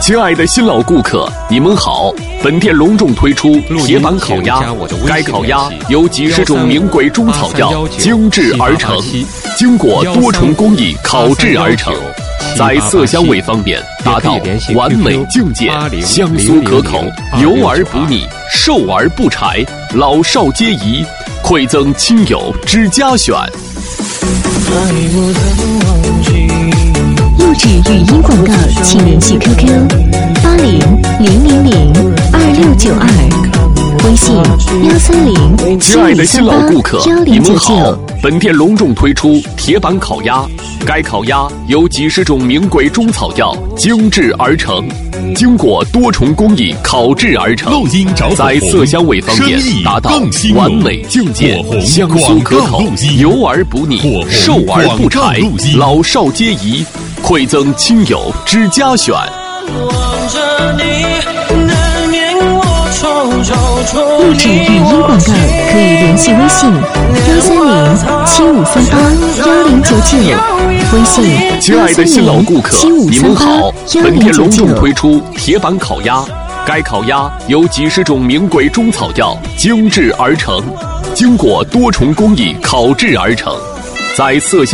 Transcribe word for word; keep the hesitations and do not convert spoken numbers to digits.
亲爱的新老顾客，你们好！本店隆重推出铁板烤鸭，该烤鸭由几十种名贵中草药精制而成，经过多重工艺烤制而成，在色香味方面达到完美境界，香酥可口，油而不腻，瘦而不柴，老少皆宜，馈赠亲友之佳选。 录制语音广告，请联系 Q Q 八零零零零二六九二，微信幺三零亲爱的新老顾客，你们好！本店隆重推出铁板烤鸭，该烤鸭由几十种名贵中草药精制而成，经过多重工艺烤制而成，在色香味方面达到完美境界，香酥可口，油而不腻，瘦而不柴，老少皆宜，馈赠亲友之佳选。 录制语音广告可以联系微信幺三零七五三八幺零九九，微信亲爱的新老顾客，你们好！本店隆重推出铁板烤鸭，该烤鸭由几十种名贵中草药精制而成，经过多重工艺烤制而成，在色香